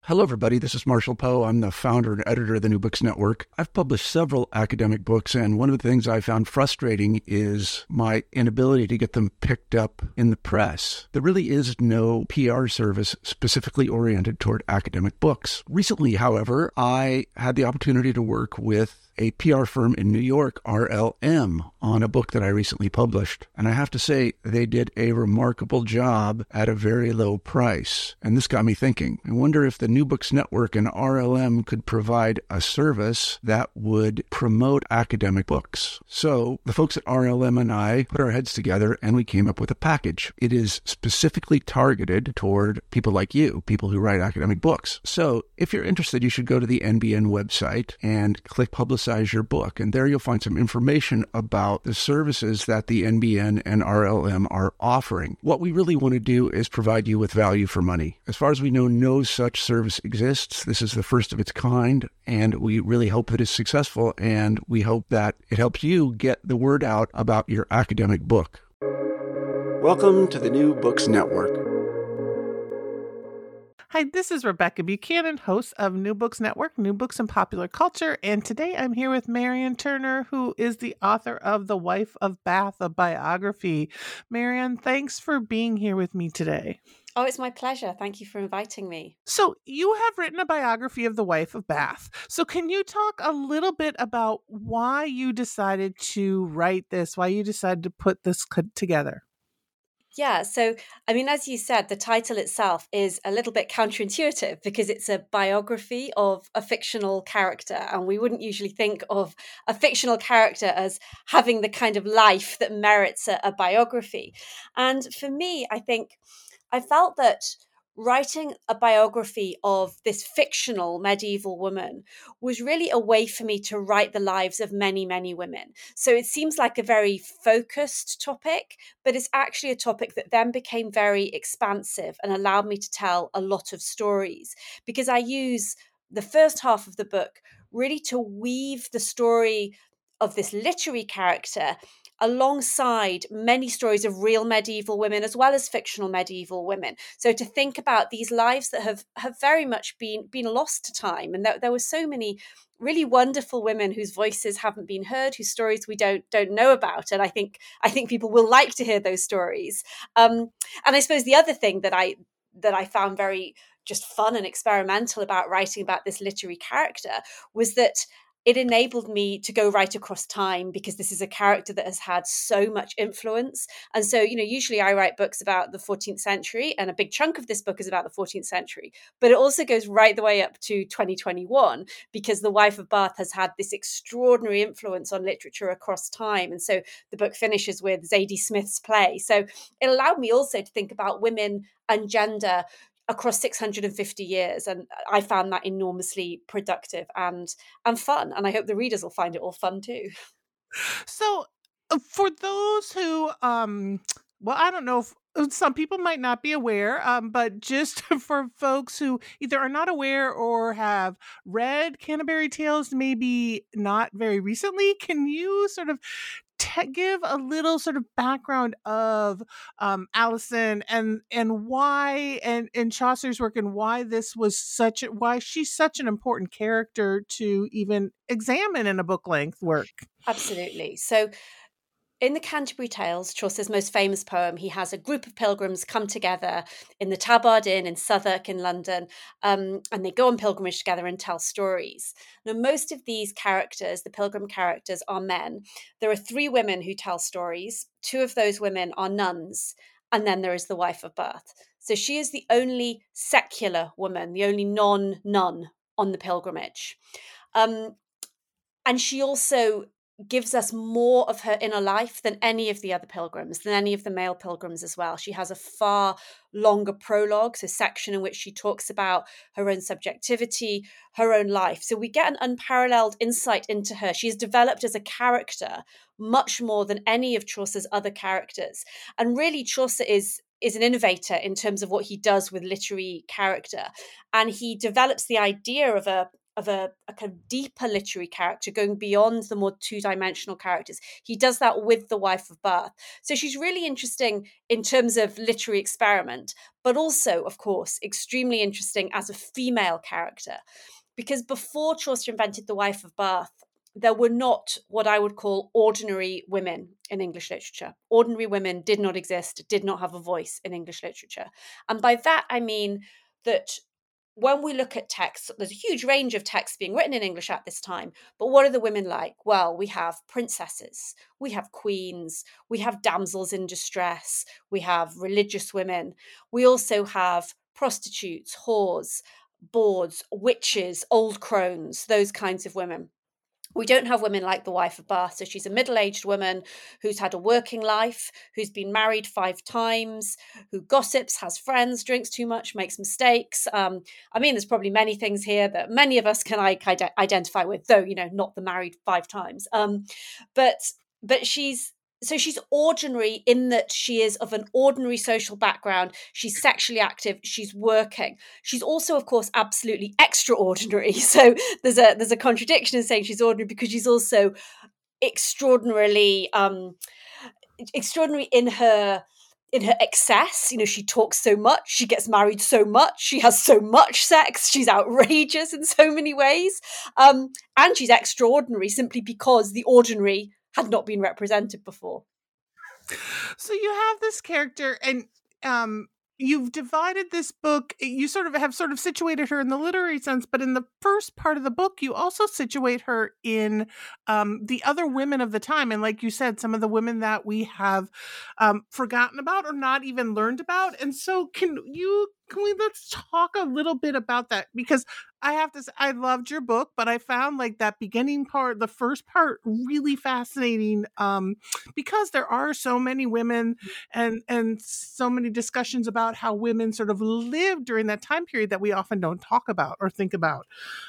Hello, everybody. This is Marshall Poe. I'm the founder and editor of the New Books Network. I've published several academic books, and one of the things I found frustrating is my inability to get them picked up in the press. There really is no PR service specifically oriented toward academic books. Recently, however, I had the opportunity to work with a PR firm in New York, RLM, on a book that I recently published. And I have to say, they did a remarkable job at a very low price. And this got me thinking. I wonder if the New Books Network and RLM could provide a service that would promote academic books. So the folks at RLM and I put our heads together and we came up with a package. It is specifically targeted toward people like you, people who write academic books. So if you're interested, you should go to the NBN website and click Publicize Your Book. And there you'll find some information about the services that the NBN and RLM are offering. What we really want to do is provide you with value for money. As far as we know, no such service exists. This is the first of its kind, and we really hope that it's successful, and we hope that it helps you get the word out about your academic book. Welcome to the New Books Network. Hi, this is Rebecca Buchanan, host of New Books Network, New Books and Popular Culture, and today I'm here with Marian Turner, who is the author of The Wife of Bath, a biography. Marian, thanks for being here with me today. Oh, it's my pleasure. Thank you for inviting me. So you have written a biography of the wife of Bath. So can you talk a little bit about why you decided to write this, why you decided to put this together? Yeah, so, as you said, the title itself is a little bit counterintuitive because it's a biography of a fictional character. And we wouldn't usually think of a fictional character as having the kind of life that merits a biography. And for me, I think I felt that writing a biography of this fictional medieval woman was really a way for me to write the lives of many, many women. So it seems like a very focused topic, but it's actually a topic that then became very expansive and allowed me to tell a lot of stories, because I use the first half of the book really to weave the story of this literary character alongside many stories of real medieval women as well as fictional medieval women. So to think about these lives that have very much been lost to time, and there were so many really wonderful women whose voices haven't been heard, whose stories we don't know about, and I think people will like to hear those stories. And I suppose the other thing that I found very just fun and experimental about writing about this literary character was that it enabled me to go right across time, because this is a character that has had so much influence. And so, usually I write books about the 14th century, and a big chunk of this book is about the 14th century, but it also goes right the way up to 2021, because The Wife of Bath has had this extraordinary influence on literature across time. And so the book finishes with Zadie Smith's play. So it allowed me also to think about women and gender across 650 years. And I found that enormously productive and fun. And I hope the readers will find it all fun too. So for those who, well, I don't know if some people might not be aware, but just for folks who either are not aware or have read Canterbury Tales, maybe not very recently, can you sort of give a little sort of background of Allison and why and Chaucer's work, and why this was why she's such an important character to even examine in a book length work? Absolutely. So in the Canterbury Tales, Chaucer's most famous poem, he has a group of pilgrims come together in the Tabard Inn in Southwark in London, and they go on pilgrimage together and tell stories. Now, most of these characters, the pilgrim characters, are men. There are 3 women who tell stories. 2 of those women are nuns, and then there is the wife of Bath. So she is the only secular woman, the only non-nun on the pilgrimage. And she also gives us more of her inner life than any of the other pilgrims, than any of the male pilgrims as well. She has a far longer prologue, so section in which she talks about her own subjectivity, her own life. So we get an unparalleled insight into her. She is developed as a character much more than any of Chaucer's other characters. And really, Chaucer is an innovator in terms of what he does with literary character. And he develops the idea of a a kind of deeper literary character, going beyond the more two-dimensional characters. He does that with The Wife of Bath. So she's really interesting in terms of literary experiment, but also, of course, extremely interesting as a female character. Because before Chaucer invented The Wife of Bath, there were not what I would call ordinary women in English literature. Ordinary women did not exist, did not have a voice in English literature. And by that, I mean that when we look at texts, there's a huge range of texts being written in English at this time. But what are the women like? Well, we have princesses, we have queens, we have damsels in distress, we have religious women. We also have prostitutes, whores, bawds, witches, old crones, those kinds of women. We don't have women like the wife of Bath. So she's a middle-aged woman who's had a working life, who's been married 5 times, who gossips, has friends, drinks too much, makes mistakes. I mean, there's probably many things here that many of us can identify with, though, not the married 5 times. But she's ordinary in that she is of an ordinary social background. She's sexually active. She's working. She's also, of course, absolutely extraordinary. So there's a contradiction in saying she's ordinary, because she's also extraordinarily extraordinary in her excess. She talks so much, she gets married so much, she has so much sex, she's outrageous in so many ways, and she's extraordinary simply because the ordinary had not been represented before. So you have this character, and you've divided this book. You have situated her in the literary sense, but in the first part of the book, you also situate her in the other women of the time. And like you said, some of the women that we have forgotten about or not even learned about. And so let's talk a little bit about that, because I have to say, I loved your book, but I found like that beginning part, the first part, really fascinating, because there are so many women and so many discussions about how women sort of lived during that time period that we often don't talk about or think about.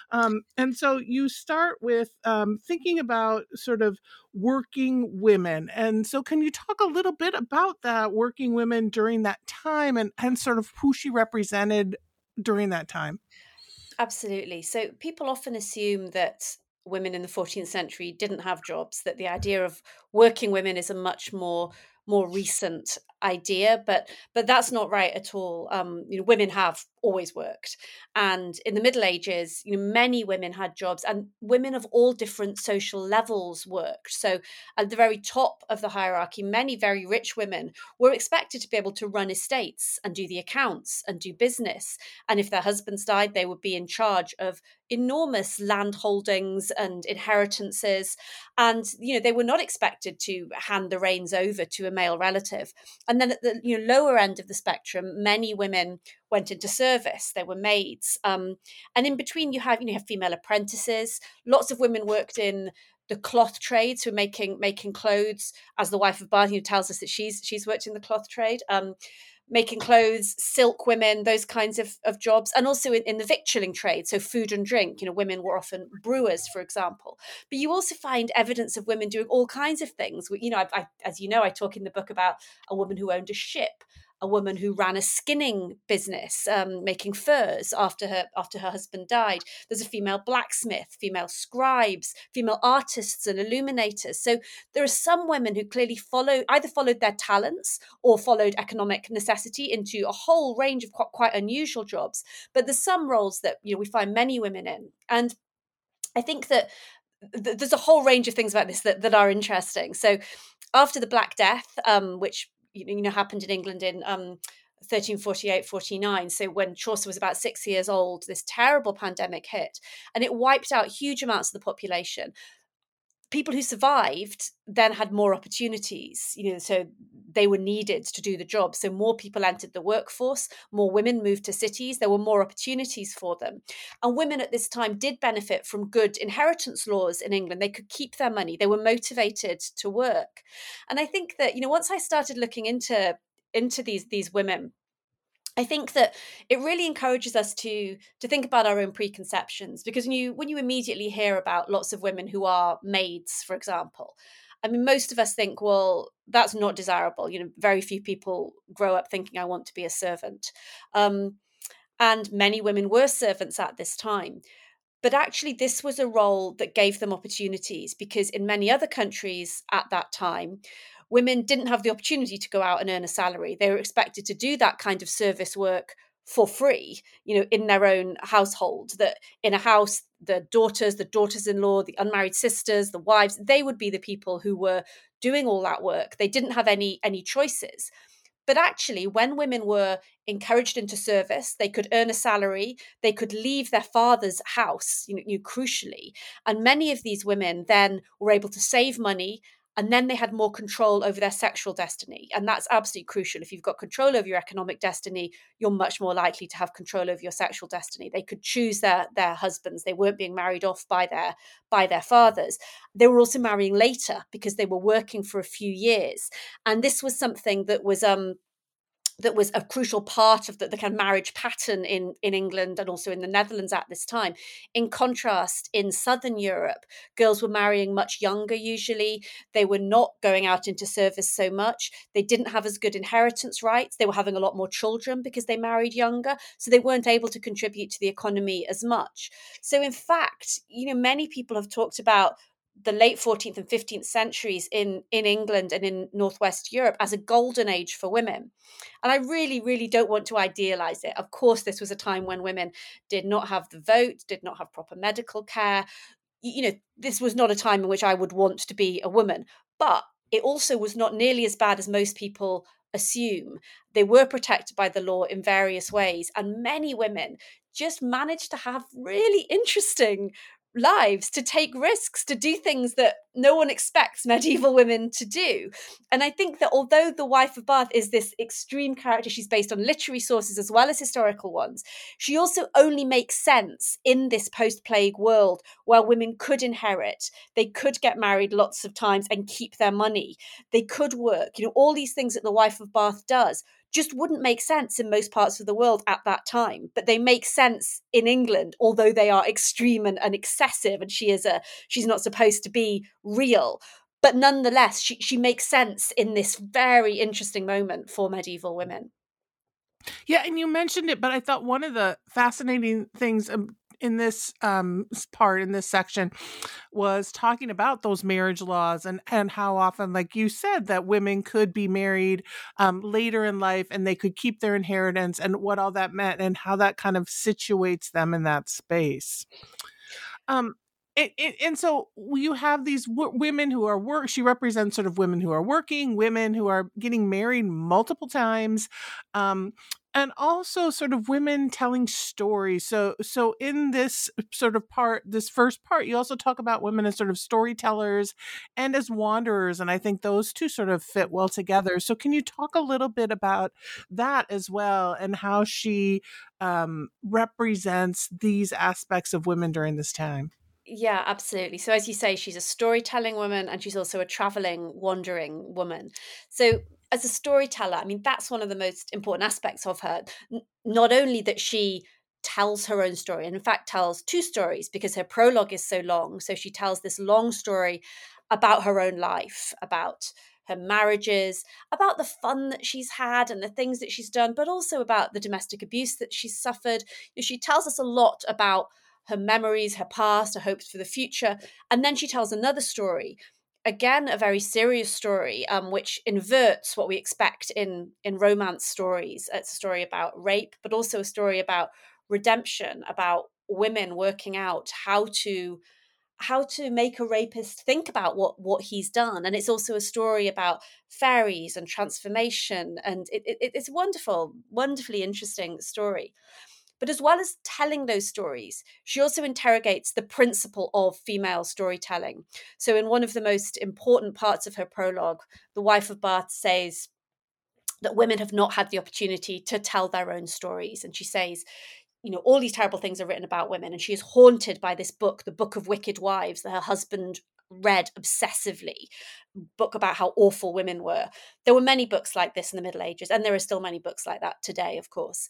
And so you start with thinking about sort of working women. And so can you talk a little bit about that, working women during that time, and sort of who she represented during that time? Absolutely. So people often assume that women in the 14th century didn't have jobs, that the idea of working women is a much more recent idea, but that's not right at all. Women have always worked, and in the Middle Ages, many women had jobs, and women of all different social levels worked. So at the very top of the hierarchy, many very rich women were expected to be able to run estates and do the accounts and do business, and if their husbands died, they would be in charge of enormous land holdings and inheritances, and they were not expected to hand the reins over to a male relative. And then at the lower end of the spectrum, many women went into service. They were maids, and in between you have female apprentices. Lots of women worked in the cloth trade, so making clothes. As the wife of Bath tells us that she's worked in the cloth trade. Making clothes, silk women, those kinds of jobs, and also in the victualling trade, so food and drink. Women were often brewers, for example. But you also find evidence of women doing all kinds of things. As I talk in the book about a woman who owned a ship, a woman who ran a skinning business, making furs after her husband died. There's a female blacksmith, female scribes, female artists and illuminators. So there are some women who clearly either followed their talents or followed economic necessity into a whole range of quite unusual jobs. But there's some roles that we find many women in, and I think that there's a whole range of things about this that are interesting. So after the Black Death, which happened in England in 1348-49, so when Chaucer was about 6 years old, this terrible pandemic hit, and it wiped out huge amounts of the population. People who survived then had more opportunities, so they were needed to do the job. So more people entered the workforce, more women moved to cities, there were more opportunities for them. And women at this time did benefit from good inheritance laws in England. They could keep their money, they were motivated to work. And I think that, once I started looking into these women, I think that it really encourages us to think about our own preconceptions, because when you immediately hear about lots of women who are maids, for example, I mean, most of us think, well, that's not desirable. Very few people grow up thinking, I want to be a servant. And many women were servants at this time. But actually, this was a role that gave them opportunities, because in many other countries at that time, women didn't have the opportunity to go out and earn a salary. They were expected to do that kind of service work for free, in their own household. That in a house, the daughters-in-law, the unmarried sisters, the wives, they would be the people who were doing all that work. They didn't have any choices. But actually, when women were encouraged into service, they could earn a salary, they could leave their father's house, crucially. And many of these women then were able to save money, and then they had more control over their sexual destiny. And that's absolutely crucial. If you've got control over your economic destiny, you're much more likely to have control over your sexual destiny. They could choose their husbands. They weren't being married off by their fathers. They were also marrying later because they were working for a few years. And this was something that was a crucial part of the kind of marriage pattern in England and also in the Netherlands at this time. In contrast, in Southern Europe, girls were marrying much younger usually. They were not going out into service so much. They didn't have as good inheritance rights. They were having a lot more children because they married younger. So they weren't able to contribute to the economy as much. So in fact, many people have talked about the late 14th and 15th centuries in England and in Northwest Europe as a golden age for women. And I really, really don't want to idealize it. Of course, this was a time when women did not have the vote, did not have proper medical care. This was not a time in which I would want to be a woman. But it also was not nearly as bad as most people assume. They were protected by the law in various ways. And many women just managed to have really interesting lives, to take risks, to do things that no one expects medieval women to do. And I think that although the wife of Bath is this extreme character, she's based on literary sources as well as historical ones, she also only makes sense in this post-plague world where women could inherit, they could get married lots of times and keep their money, they could work, all these things that the wife of Bath does just wouldn't make sense in most parts of the world at that time, but they make sense in England, although they are extreme and excessive, and she's not supposed to be real. But nonetheless, she makes sense in this very interesting moment for medieval women. Yeah, and you mentioned it, but I thought one of the fascinating things in this part, in this section, was talking about those marriage laws and how often, like you said, that women could be married later in life and they could keep their inheritance, and what all that meant and how that kind of situates them in that space. And so you have these women who are she represents sort of women who are working, women who are getting married multiple times, and also sort of women telling stories. So in this sort of part, this first part, you also talk about women as sort of storytellers and as wanderers, and I think those two sort of fit well together. So can you talk a little bit about that as well, and how she represents these aspects of women during this time? Yeah, absolutely. So as you say, she's a storytelling woman and she's also a traveling, wandering woman. So as a storyteller, I mean, that's one of the most important aspects of her. Not only that she tells her own story, and in fact tells two stories because her prologue is so long. So she tells this long story about her own life, about her marriages, about the fun that she's had and the things that she's done, but also about the domestic abuse that she's suffered. She tells us a lot about her memories, her past, her hopes for the future. And then she tells another story, again, a very serious story, which inverts what we expect in romance stories. It's a story about rape, but also a story about redemption, about women working out how to make a rapist think about what he's done. And it's also a story about fairies and transformation. And it's a wonderfully interesting story. But as well as telling those stories, she also interrogates the principle of female storytelling. So in one of the most important parts of her prologue, the wife of Bath says that women have not had the opportunity to tell their own stories. And she says, all these terrible things are written about women. And she is haunted by this book, the Book of Wicked Wives, that her husband read obsessively, book about how awful women were. There were many books like this in the Middle Ages, and there are still many books like that today, of course.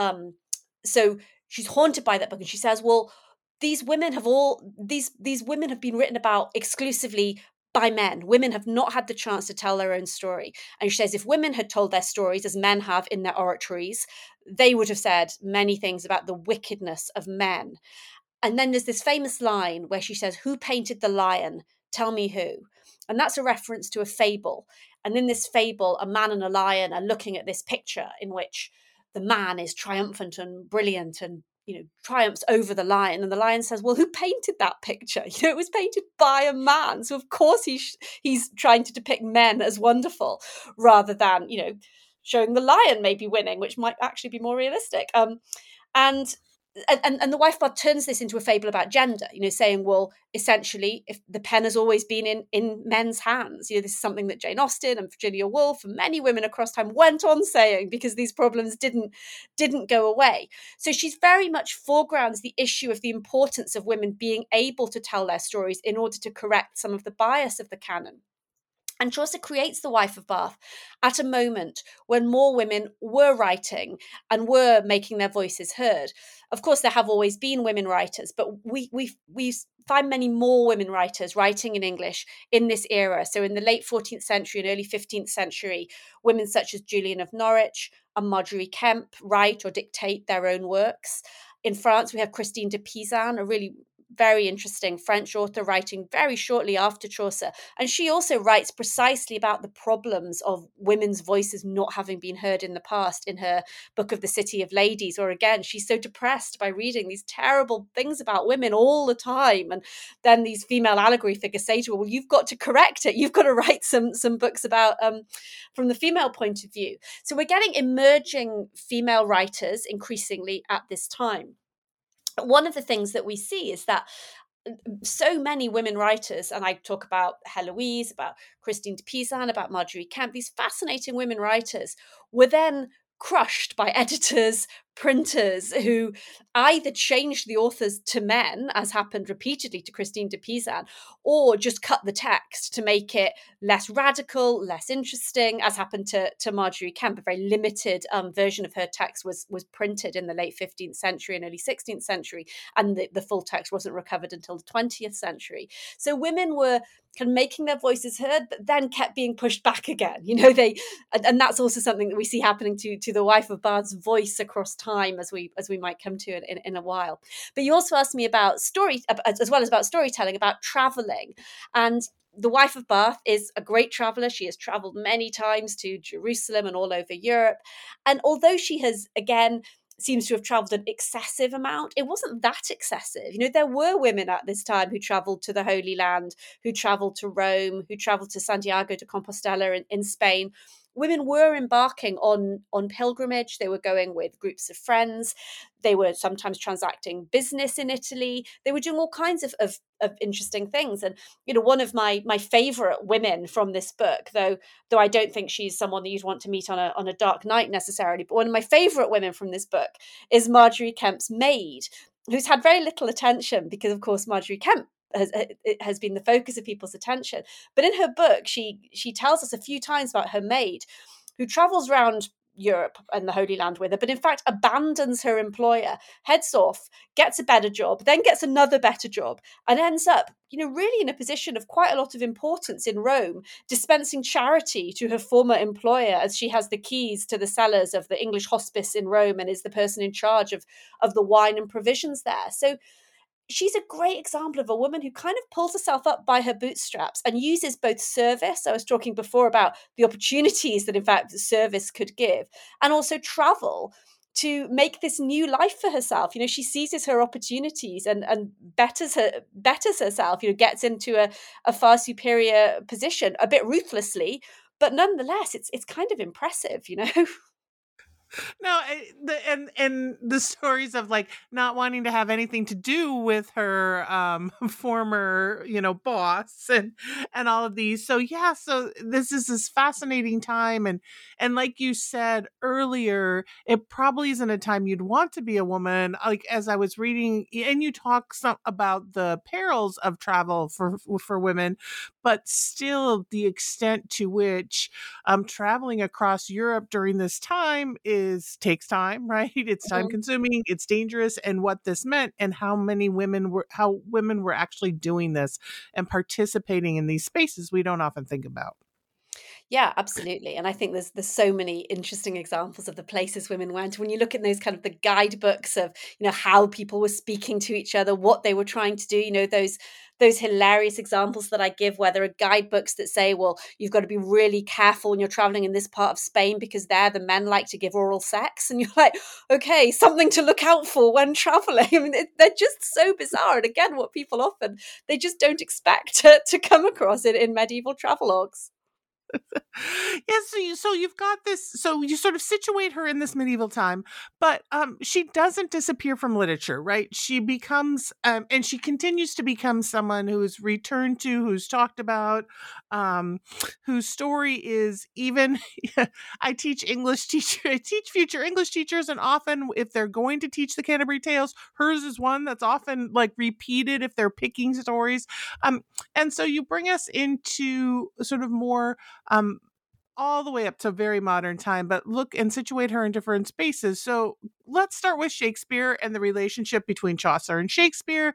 So she's haunted by that book, and she says, well, these women have been written about exclusively by men. Women have not had the chance to tell their own story. And she says if women had told their stories as men have in their oratories, they would have said many things about the wickedness of men. And then there's this famous line where she says, "Who painted the lion? Tell me who." And that's a reference to a fable. And in this fable, a man and a lion are looking at this picture in which the man is triumphant and brilliant and, triumphs over the lion. And the lion says, "Well, who painted that picture? It was painted by a man. So of course he's trying to depict men as wonderful rather than, showing the lion maybe winning, which might actually be more realistic." And the wife Bath turns this into a fable about gender, saying, well, essentially, if the pen has always been in men's hands, this is something that Jane Austen and Virginia Woolf and many women across time went on saying because these problems didn't go away. So she's very much foregrounds the issue of the importance of women being able to tell their stories in order to correct some of the bias of the canon. And Chaucer creates the Wife of Bath at a moment when more women were writing and were making their voices heard. Of course, there have always been women writers, but we find many more women writers writing in English in this era. So in the late 14th century and early 15th century, women such as Julian of Norwich and Margery Kempe write or dictate their own works. In France, we have Christine de Pizan, a really very interesting French author writing very shortly after Chaucer. And she also writes precisely about the problems of women's voices not having been heard in the past in her book of The City of Ladies, or again, she's so depressed by reading these terrible things about women all the time. And then these female allegory figures say to her, well, you've got to correct it. You've got to write some books about from the female point of view. So we're getting emerging female writers increasingly at this time. One of the things that we see is that so many women writers, and I talk about Heloise, about Christine de Pizan, about Margery Kempe, these fascinating women writers were then crushed by editors, printers who either changed the authors to men, as happened repeatedly to Christine de Pizan, or just cut the text to make it less radical, less interesting, as happened to Margery Kempe. A very limited version of her text was printed in the late 15th century and early 16th century, and the full text wasn't recovered until the 20th century. So women were kind of making their voices heard, but then kept being pushed back again. And that's also something that we see happening to the Wife of Bath's voice across time, as we might come to it in a while. But you also asked me about story, as well as about storytelling, about traveling. And the Wife of Bath is a great traveler. She has traveled many times to Jerusalem and all over Europe. And although she has, again, seems to have traveled an excessive amount, it wasn't that excessive. There were women at this time who traveled to the Holy Land, who traveled to Rome, who traveled to Santiago de Compostela in Spain. Women were embarking on pilgrimage. They were going with groups of friends. They were sometimes transacting business in Italy. They were doing all kinds of interesting things. And, one of my favorite women from this book, though I don't think she's someone that you'd want to meet on a dark night necessarily, but one of my favorite women from this book is Margery Kempe's maid, who's had very little attention because, of course, Margery Kempe has been the focus of people's attention. But in her book, she tells us a few times about her maid who travels around Europe and the Holy Land with her, but in fact abandons her employer, heads off, gets a better job, then gets another better job, and ends up, really in a position of quite a lot of importance in Rome, dispensing charity to her former employer as she has the keys to the cellars of the English hospice in Rome and is the person in charge of the wine and provisions there. So she's a great example of a woman who kind of pulls herself up by her bootstraps and uses both service. I was talking before about the opportunities that, in fact, service could give, and also travel to make this new life for herself. She seizes her opportunities and betters herself, gets into a far superior position, a bit ruthlessly, but nonetheless, it's kind of impressive, No, and the stories of like not wanting to have anything to do with her former, boss and all of these. So yeah, so this is this fascinating time, and like you said earlier, it probably isn't a time you'd want to be a woman. Like as I was reading, and you talk some about the perils of travel for women, but still the extent to which traveling across Europe during this time takes time, right? It's time consuming, it's dangerous, and what this meant and how women were actually doing this and participating in these spaces we don't often think about. Yeah, absolutely. And I think there's so many interesting examples of the places women went. When you look at those kind of the guidebooks of, how people were speaking to each other, what they were trying to do, those hilarious examples that I give where there are guidebooks that say, well, you've got to be really careful when you're traveling in this part of Spain because there the men like to give oral sex. And you're like, okay, something to look out for when traveling. I mean, they're just so bizarre. And again, what people often, they just don't expect to come across it in medieval travelogues. Yeah, so you've got this, so you sort of situate her in this medieval time, but she doesn't disappear from literature, right? She becomes and she continues to become someone who is returned to, who's talked about, um whose story is even I teach future English teachers, and often if they're going to teach the Canterbury Tales, hers is one that's often like repeated if they're picking stories. And so you bring us into sort of more all the way up to very modern time, but look and situate her in different spaces. So let's start with Shakespeare and the relationship between Chaucer and Shakespeare,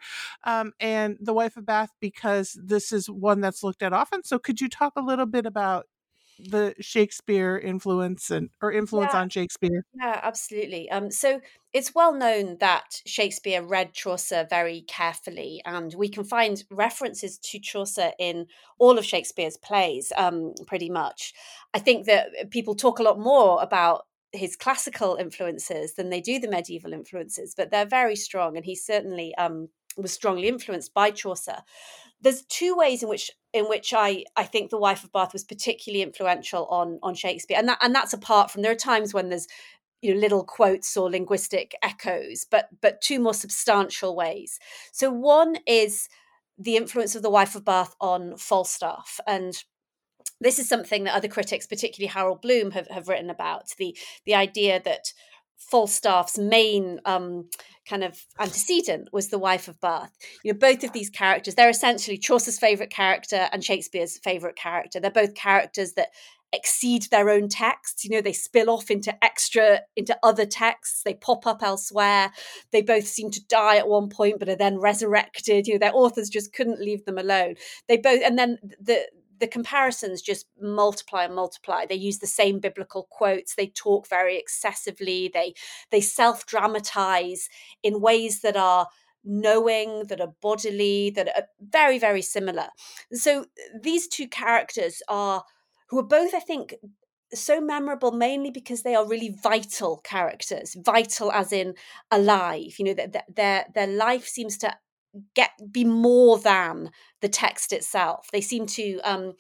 and the Wife of Bath, because this is one that's looked at often. So could you talk a little bit about the Shakespeare influence or influence Yeah, on Shakespeare? yeah, absolutely. So it's well known that Shakespeare read Chaucer very carefully, and we can find references to Chaucer in all of Shakespeare's plays, pretty much. I think that people talk a lot more about his classical influences than they do the medieval influences, but they're very strong, and he certainly was strongly influenced by Chaucer. There's two ways in which I think the Wife of Bath was particularly influential on Shakespeare, and that's apart from, there are times when there's little quotes or linguistic echoes, but two more substantial ways. So one is the influence of the Wife of Bath on Falstaff, and this is something that other critics, particularly Harold Bloom, have written about, the idea that Falstaff's main kind of antecedent was the Wife of Bath. Both of these characters, they're essentially Chaucer's favourite character and Shakespeare's favourite character. They're both characters that exceed their own texts. They spill off into other texts. They pop up elsewhere. They both seem to die at one point, but are then resurrected. Their authors just couldn't leave them alone. They both, and then the comparisons just multiply and multiply. They use the same biblical quotes. They talk very excessively. They self-dramatize in ways that are knowing, that are bodily, that are very, very similar. So these two characters who are both, I think, so memorable mainly because they are really vital characters, vital as in alive. Their life seems to be more than the text itself. They seem to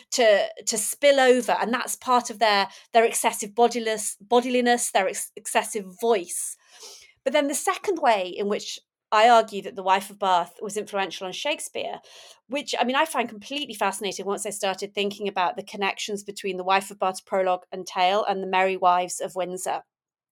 spill over, and that's part of their excessive bodiliness, their excessive voice. But then the second way in which I argue that the Wife of Bath was influential on Shakespeare, which I find completely fascinating once I started thinking about the connections between the Wife of Bath's prologue and tale and the Merry Wives of Windsor.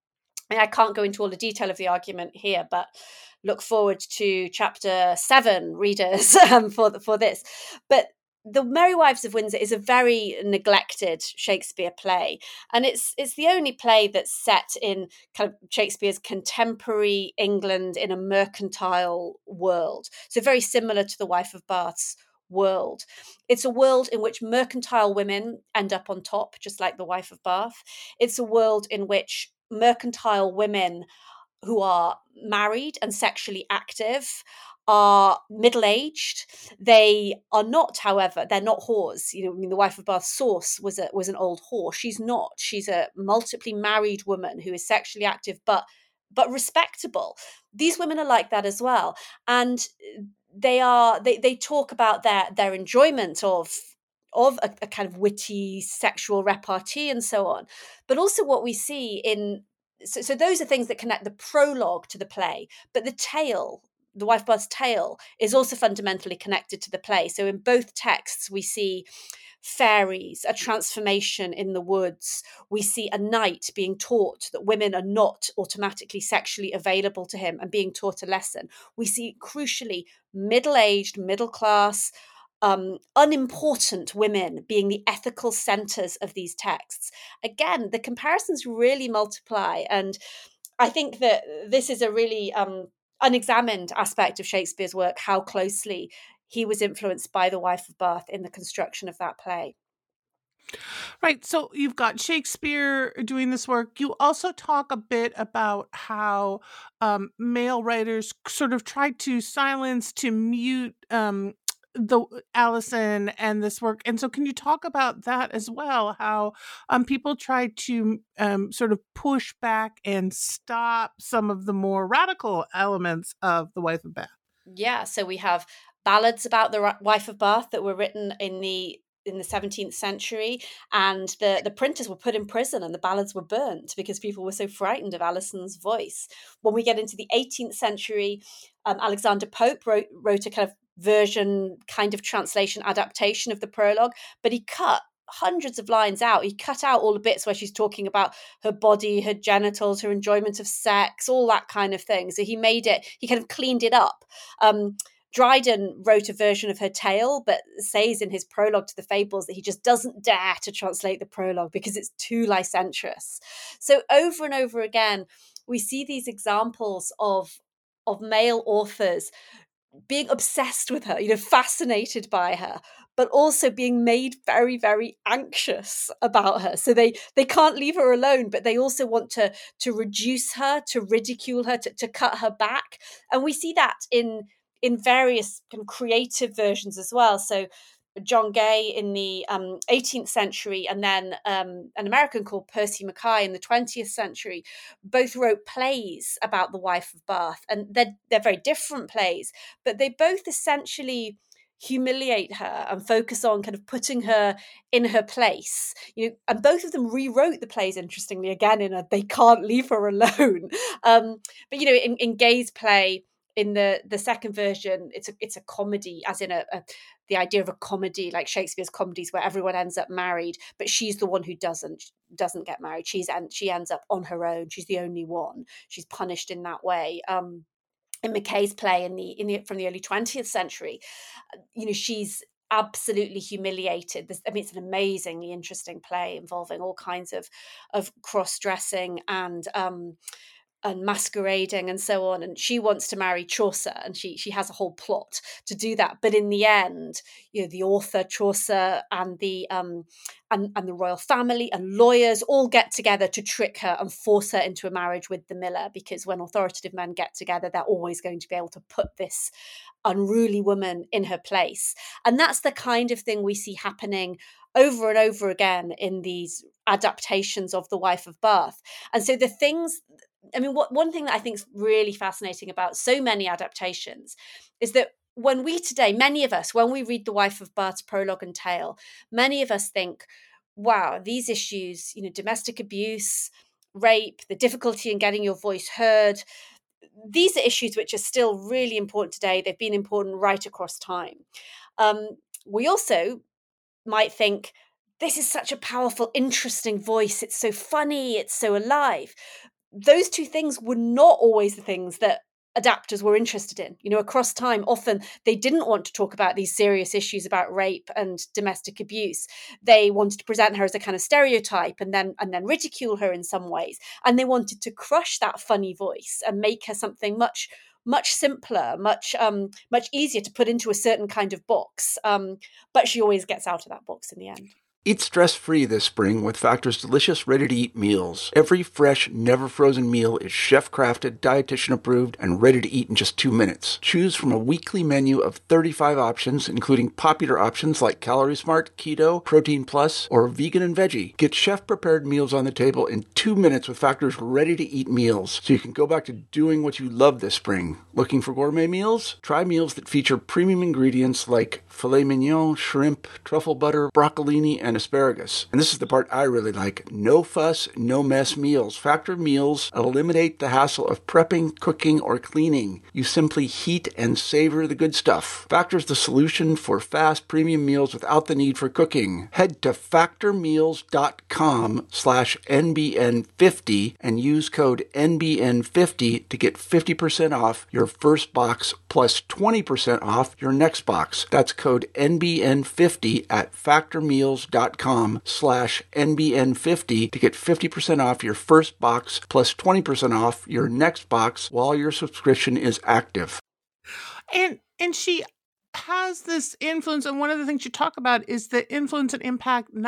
I can't go into all the detail of the argument here, but look forward to chapter 7, readers, for this. But the Merry Wives of Windsor is a very neglected Shakespeare play, and it's the only play that's set in kind of Shakespeare's contemporary England in a mercantile world. So very similar to the Wife of Bath's world. It's a world in which mercantile women end up on top, just like the Wife of Bath. It's a world in which mercantile women who are married and sexually active are middle-aged. They are not, however, they're not whores. The Wife of Bath's source was an old whore. She's not. She's a multiply married woman who is sexually active, but respectable. These women are like that as well, and they talk about their enjoyment of a kind of witty sexual repartee and so on. But also what we see so those are things that connect the prologue to the play, but the tale, the Wife of Bath's tale, is also fundamentally connected to the play. So in both texts we see fairies, a transformation in the woods. We see a knight being taught that women are not automatically sexually available to him and being taught a lesson. We see, crucially, middle-aged, middle-class, unimportant women being the ethical centers of these texts. Again, the comparisons really multiply. And I think that this is a really unexamined aspect of Shakespeare's work, how closely he was influenced by the Wife of Bath in the construction of that play. Right. So you've got Shakespeare doing this work. You also talk a bit about how male writers sort of tried to silence, to mute the Allison and this work. And so, can you talk about that as well? How people tried to sort of push back and stop some of the more radical elements of The Wife of Bath? Yeah, so we have ballads about the wife of Bath that were written in the 17th century, and the printers were put in prison and the ballads were burnt because people were so frightened of Alison's voice. When we get into the 18th century, Alexander Pope wrote a kind of version, kind of translation adaptation of the prologue, but he cut hundreds of lines out. He cut out all the bits where she's talking about her body, her genitals, her enjoyment of sex, all that kind of thing. So he kind of cleaned it up. Dryden wrote a version of her tale, but says in his prologue to the Fables that he just doesn't dare to translate the prologue because it's too licentious. So over and over again, we see these examples of male authors being obsessed with her, fascinated by her, but also being made very, very anxious about her. So they can't leave her alone, but they also want to reduce her, to ridicule her, to cut her back. And we see that in various kind of creative versions as well. So John Gay in the 18th century, and then an American called Percy Mackay in the 20th century, both wrote plays about the wife of Bath, and they're very different plays, but they both essentially humiliate her and focus on kind of putting her in her place. And both of them rewrote the plays, interestingly, again in a they can't leave her alone. But in Gay's play, in the second version, it's a comedy, as in the idea of a comedy, like Shakespeare's comedies, where everyone ends up married, but she's the one who doesn't get married. She ends up on her own. She's the only one. She's punished in that way. In Mackay's play from the early 20th century, she's absolutely humiliated. It's an amazingly interesting play involving all kinds of cross-dressing and masquerading and so on, and she wants to marry Chaucer, and she has a whole plot to do that. But in the end, the author Chaucer and the royal family and lawyers all get together to trick her and force her into a marriage with the miller, because when authoritative men get together, they're always going to be able to put this unruly woman in her place. And that's the kind of thing we see happening over and over again in these adaptations of The Wife of Bath. And so one thing that I think is really fascinating about so many adaptations is that many of us, when we read The Wife of Bath's prologue and tale, many of us think, wow, these issues, domestic abuse, rape, the difficulty in getting your voice heard, these are issues which are still really important today. They've been important right across time. We also might think, this is such a powerful, interesting voice. It's so funny. It's so alive. Those two things were not always the things that adapters were interested in. Across time, often they didn't want to talk about these serious issues about rape and domestic abuse. They wanted to present her as a kind of stereotype and then ridicule her in some ways. And they wanted to crush that funny voice and make her something much simpler, much easier to put into a certain kind of box. But she always gets out of that box in the end. Eat stress-free this spring with Factor's delicious ready-to-eat meals. Every fresh, never-frozen meal is chef-crafted, dietitian-approved, and ready to eat in just 2 minutes. Choose from a weekly menu of 35 options, including popular options like Calorie Smart, Keto, Protein Plus, or Vegan and Veggie. Get chef-prepared meals on the table in 2 minutes with Factor's ready-to-eat meals, so you can go back to doing what you love this spring. Looking for gourmet meals? Try meals that feature premium ingredients like filet mignon, shrimp, truffle butter, broccolini, and asparagus. And this is the part I really like. No fuss, no mess meals. Factor meals eliminate the hassle of prepping, cooking, or cleaning. You simply heat and savor the good stuff. Factor's the solution for fast premium meals without the need for cooking. Head to factormeals.com/NBN50 and use code NBN50 to get 50% off your first box plus 20% off your next box. That's code NBN50 at factormeals.com/NBN50 to get 50% off your first box plus 20% off your next box while your subscription is active. And she has this influence, and one of the things you talk about is the influence and impact not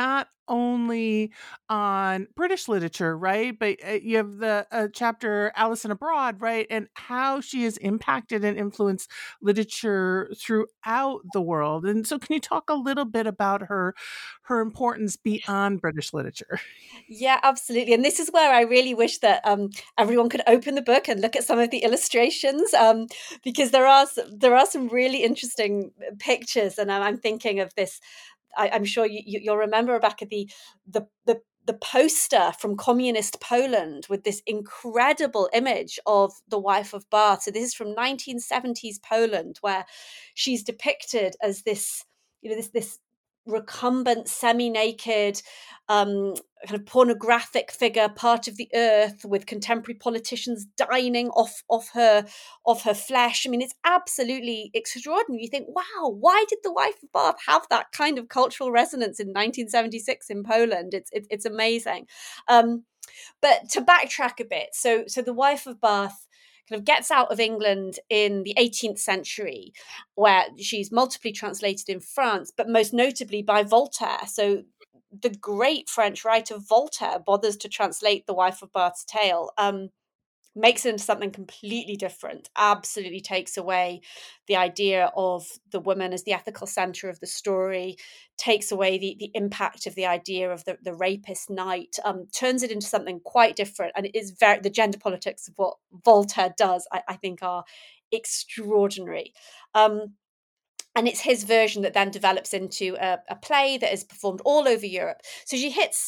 only on British literature, right? But you have the chapter Alison Abroad, right? And how she has impacted and influenced literature throughout the world. And so, can you talk a little bit about her importance beyond British literature? Yeah, absolutely. And this is where I really wish that everyone could open the book and look at some of the illustrations, because there are some really interesting pictures. And I'm thinking of this. I'm sure you'll remember, Rebecca, the poster from communist Poland with this incredible image of the wife of Bath. So this is from 1970s Poland, where she's depicted as this, this recumbent, semi-naked, kind of pornographic figure, part of the earth, with contemporary politicians dining off her flesh. I mean, it's absolutely extraordinary. You think, wow, why did the wife of Bath have that kind of cultural resonance in 1976 in Poland? It's amazing. But to backtrack a bit, so the wife of Bath kind of gets out of England in the 18th century, where she's multiply translated in France, but most notably by Voltaire. So the great French writer Voltaire bothers to translate the wife of Bath's tale, makes it into something completely different, absolutely takes away the idea of the woman as the ethical center of the story, takes away the impact of the idea of the rapist knight, turns it into something quite different. And it is the gender politics of what Voltaire does, I think, are extraordinary. And it's his version that then develops into a play that is performed all over Europe. So she hits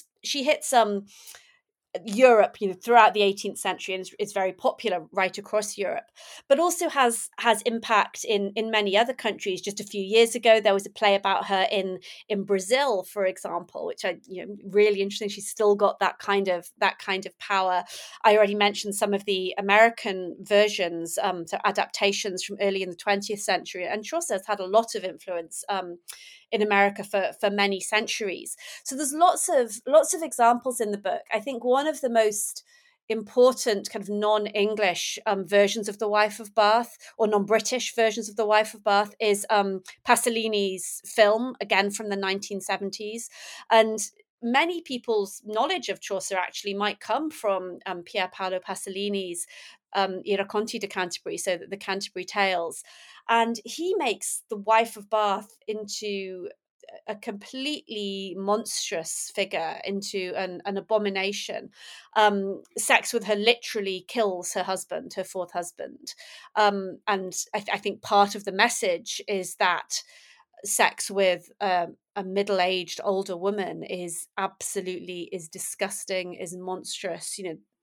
Europe, throughout the 18th century, and it's very popular right across Europe, but also has impact in many other countries. Just a few years ago, there was a play about her in Brazil, for example, which I really interesting. She's still got that kind of power. I already mentioned some of the American versions, so adaptations from early in the 20th century, and Chaucer has had a lot of influence in America for many centuries. So there's lots of examples in the book. I think one of the most important kind of non-English versions of the wife of Bath, or non-British versions of the wife of Bath, is Pasolini's film, again from the 1970s. And many people's knowledge of Chaucer actually might come from Pier Paolo Pasolini's I Racconti di Canterbury, so the Canterbury Tales. And he makes the wife of Bath into a completely monstrous figure, into an abomination. Sex with her literally kills her husband, her fourth husband. And I think part of the message is that sex with a middle-aged older woman is disgusting, is monstrous.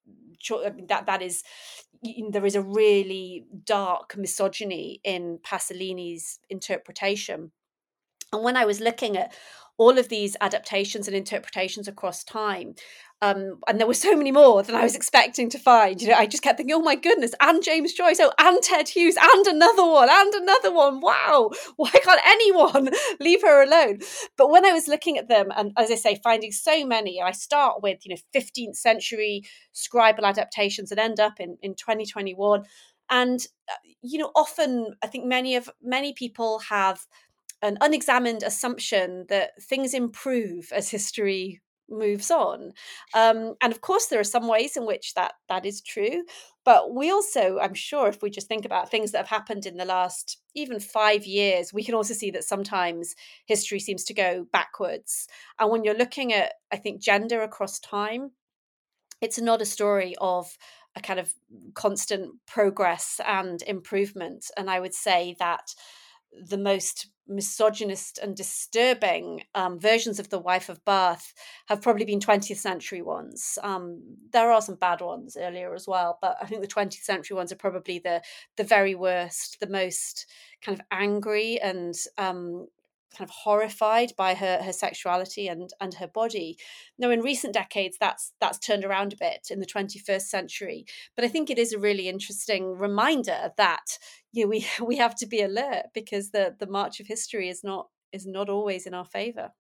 That is, there is a really dark misogyny in Pasolini's interpretation. And when I was looking at all of these adaptations and interpretations across time, and there were so many more than I was expecting to find, I just kept thinking, oh my goodness, and James Joyce, and Ted Hughes, and another one. Wow, why can't anyone leave her alone? But when I was looking at them, and as I say, finding so many, I start with 15th century scribal adaptations that end up in 2021, and often I think many people have an unexamined assumption that things improve as history moves on. And of course, there are some ways in which that is true. But we also, I'm sure, if we just think about things that have happened in the last even 5 years, we can also see that sometimes history seems to go backwards. And when you're looking at, I think, gender across time, it's not a story of a kind of constant progress and improvement. And I would say that the most misogynist and disturbing versions of the wife of Bath have probably been 20th century ones. There are some bad ones earlier as well, but I think the 20th century ones are probably the very worst, the most kind of angry and kind of horrified by her sexuality and her body. Now, in recent decades, that's turned around a bit in the 21st century. But I think it is a really interesting reminder that we have to be alert, because the march of history is not always in our favor.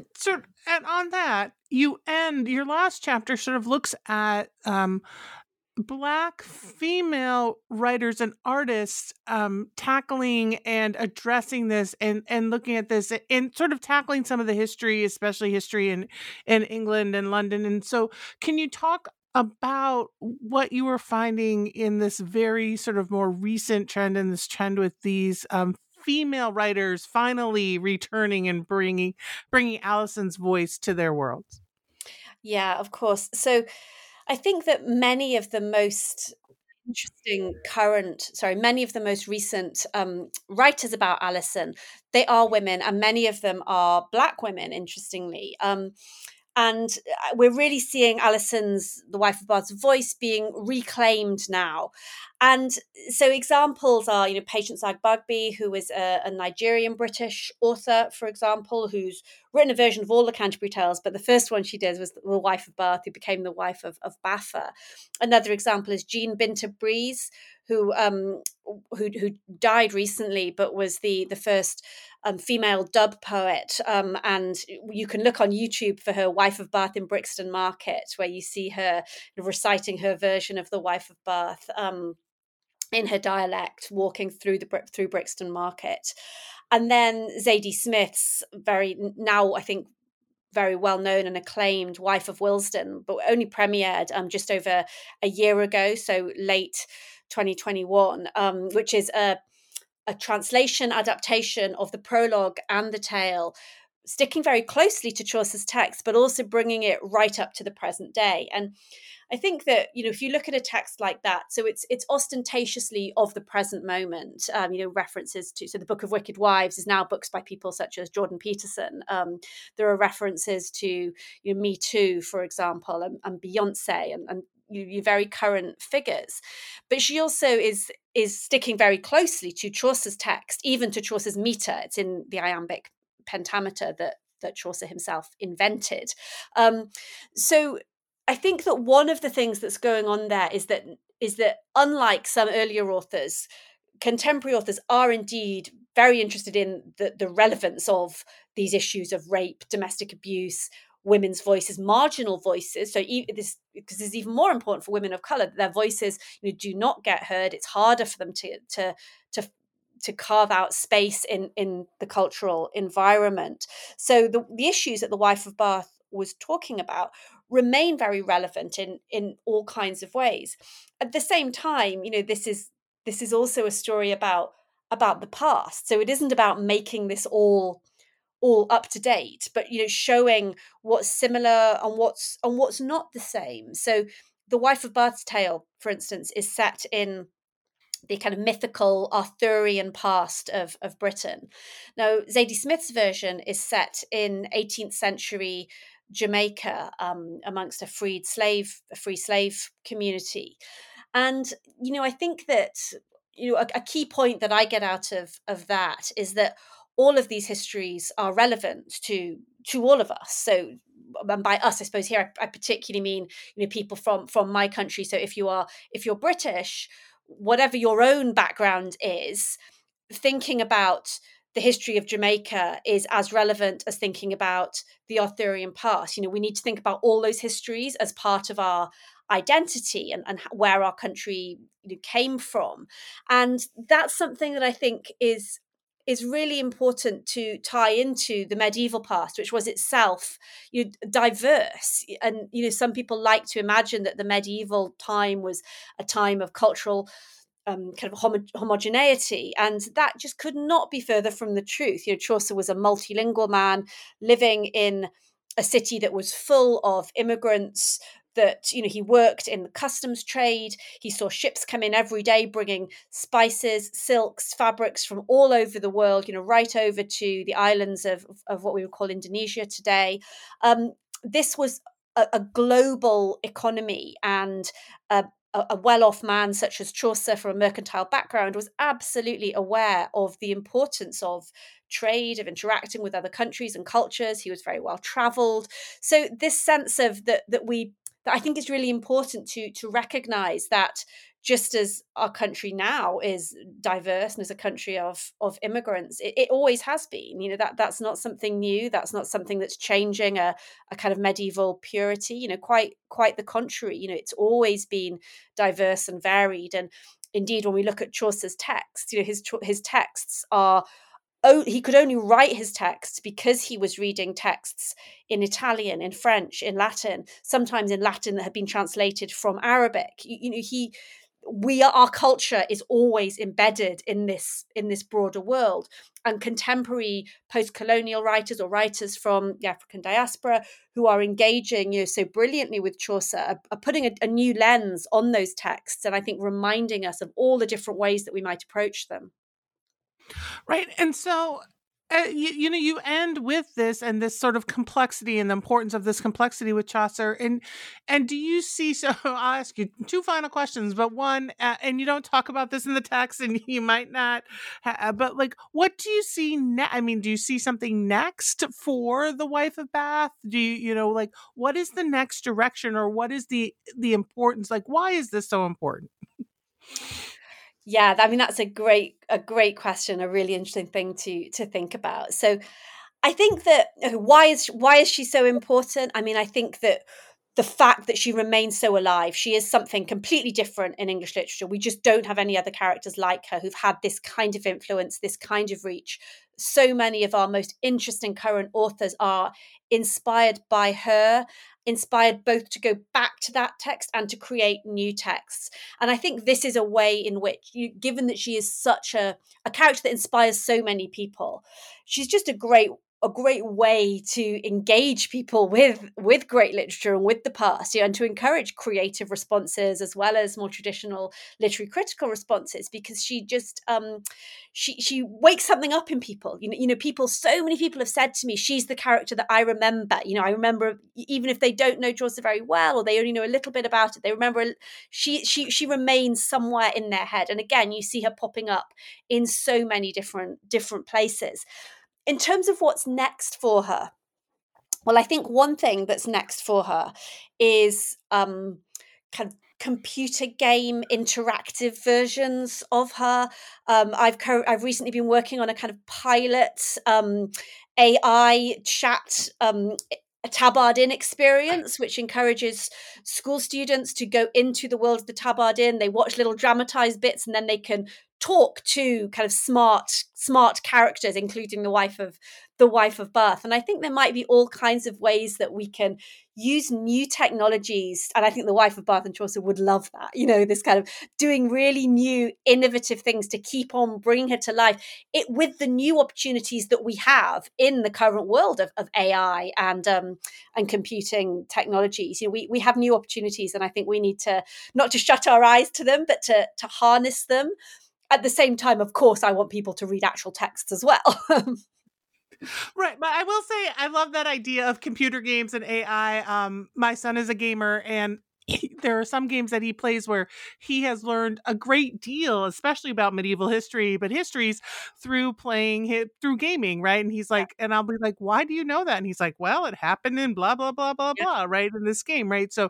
And on that, you end your last chapter sort of looks at Black female writers and artists tackling and addressing this and looking at this and sort of tackling some of the history, especially history in England and London. And so, can you talk about what you were finding in this very sort of more recent trend, and this trend with these female writers finally returning and bringing Allison's voice to their worlds? Yeah, of course. So I think that many of the most many of the most recent writers about Allison, they are women, and many of them are Black women, interestingly. And we're really seeing Allison's, the wife of Bath's voice being reclaimed now. And so examples are, Patience Agbagbie, who is a Nigerian British author, for example, who's written a version of all the Canterbury Tales, but the first one she did was the wife of Bath, who became the wife of Baffa. Another example is Jean Binta Breeze, who died recently, but was the first female dub poet. And you can look on YouTube for her Wife of Bath in Brixton Market, where you see her reciting her version of the Wife of Bath in her dialect, walking through Brixton Market. And then Zadie Smith's I think very well known and acclaimed Wife of Willesden, but only premiered just over a year ago, so late 2021, which is a translation adaptation of the prologue and the tale, sticking very closely to Chaucer's text, but also bringing it right up to the present day. And I think that, if you look at a text like that, so it's ostentatiously of the present moment, references to, so the Book of Wicked Wives is now books by people such as Jordan Peterson. There are references to Me Too, for example, and Beyonce and your very current figures. But she also is sticking very closely to Chaucer's text, even to Chaucer's meter. It's in the iambic pentameter that Chaucer himself invented. So I think that one of the things that's going on there is that unlike some earlier authors, contemporary authors are indeed very interested in the relevance of these issues of rape, domestic abuse, women's voices, marginal voices. So because this is even more important for women of color, their voices do not get heard. It's harder for them to carve out space in the cultural environment. So the issues that the Wife of Bath was talking about remain very relevant in all kinds of ways. At the same time, this is also a story about the past. So it isn't about making this all up to date, but showing what's similar and what's not the same. So the Wife of Bath's tale, for instance, is set in the kind of mythical Arthurian past of Britain. Now, Zadie Smith's version is set in 18th century Jamaica, amongst a free slave community. And, I think that, a key point that I get out of that is that all of these histories are relevant to all of us. So, and by us, I suppose here I particularly mean, people from my country. So if you're British, whatever your own background is, thinking about the history of Jamaica is as relevant as thinking about the Arthurian past. We need to think about all those histories as part of our identity and where our country came from. And that's something that I think is really important to tie into the medieval past, which was itself diverse. And some people like to imagine that the medieval time was a time of cultural kind of homogeneity, and that just could not be further from the truth. Chaucer was a multilingual man living in a city that was full of immigrants, that he worked in the customs trade. He saw ships come in every day bringing spices, silks, fabrics from all over the world, right over to the islands of what we would call Indonesia today. This was a global economy, and a well-off man such as Chaucer from a mercantile background was absolutely aware of the importance of trade, of interacting with other countries and cultures. He was very well traveled. So this sense of that that I think it's really important to recognize that just as our country now is diverse and is a country of immigrants, it always has been. That's not something new. That's not something that's changing a kind of medieval purity. Quite the contrary. It's always been diverse and varied. And indeed, when we look at Chaucer's texts, his texts are. Oh, he could only write his texts because he was reading texts in Italian, in French, in Latin, sometimes in Latin that had been translated from Arabic. Our culture is always embedded in this broader world, and contemporary post-colonial writers or writers from the African diaspora who are engaging so brilliantly with Chaucer are putting a new lens on those texts, and I think reminding us of all the different ways that we might approach them. Right. And so, you end with this and this sort of complexity and the importance of this complexity with Chaucer. And do you see, so I'll ask you two final questions, but one, and you don't talk about this in the text and you might not, but like, what do you see? Do you see something next for The Wife of Bath? Do you, what is the next direction, or what is the importance? Like, why is this so important? Yeah, that's a great question, a really interesting thing to think about. So I think that why is she so important? I think that the fact that she remains so alive, she is something completely different in English literature. We just don't have any other characters like her who've had this kind of influence, this kind of reach. So many of our most interesting current authors are inspired by her, inspired both to go back to that text and to create new texts. And I think this is a way in which, given that she is such a character that inspires so many people, she's just a great way to engage people with great literature and with the past, and to encourage creative responses as well as more traditional literary critical responses, because she just she wakes something up in people. So many people have said to me, she's the character that I remember. I remember, even if they don't know Chaucer very well or they only know a little bit about it, they remember she remains somewhere in their head. And again, you see her popping up in so many different places. In terms of what's next for her, well, I think one thing that's next for her is kind of computer game interactive versions of her. I've recently been working on a kind of pilot AI chat a Tabard Inn experience, which encourages school students to go into the world of the Tabard Inn. They watch little dramatized bits, and then they can talk to kind of smart characters, including the wife of Bath. And I think there might be all kinds of ways that we can use new technologies. And I think the Wife of Bath and Chaucer would love that, this kind of doing really new, innovative things to keep on bringing her to life, with the new opportunities that we have in the current world of AI and computing technologies. We have new opportunities, and I think we need to not to shut our eyes to them, but to harness them. At the same time, of course, I want people to read actual texts as well. Right. But I will say, I love that idea of computer games and AI. My son is a gamer, and there are some games that he plays where he has learned a great deal, especially about medieval history, but histories through through gaming, right? And he's like, and I'll be like, why do you know that? And he's like, well, it happened in blah blah blah blah blah, right, in this game, right? So,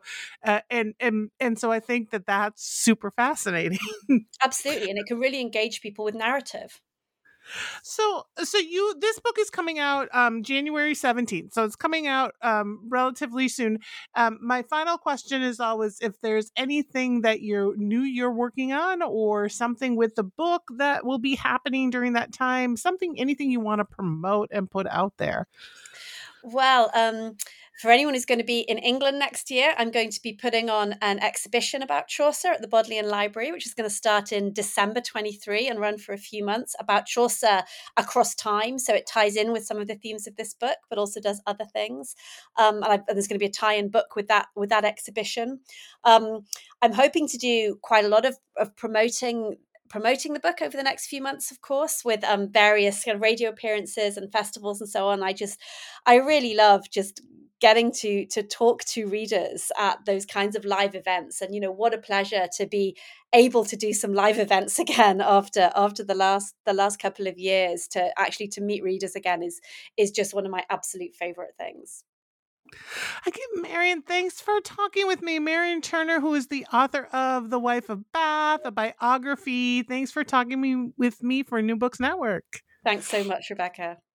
and so I think that that's super fascinating. Absolutely, and it can really engage people with narrative. So this book is coming out January 17th. So it's coming out relatively soon. My final question is always if there's anything that you're working on, or something with the book that will be happening during that time, anything you want to promote and put out there. Well, for anyone who's going to be in England next year, I'm going to be putting on an exhibition about Chaucer at the Bodleian Library, which is going to start in December 23 and run for a few months, about Chaucer across time. So it ties in with some of the themes of this book, but also does other things. And there's going to be a tie-in book with that exhibition. I'm hoping to do quite a lot of promoting the book over the next few months, of course, with various kind of radio appearances and festivals and so on. I really love just getting to talk to readers at those kinds of live events. And, what a pleasure to be able to do some live events again after the last couple of years. To meet readers again is just one of my absolute favorite things. Again, Marion, thanks for talking with me. Marion Turner, who is the author of The Wife of Bath, a biography. Thanks for talking with me for New Books Network. Thanks so much, Rebecca.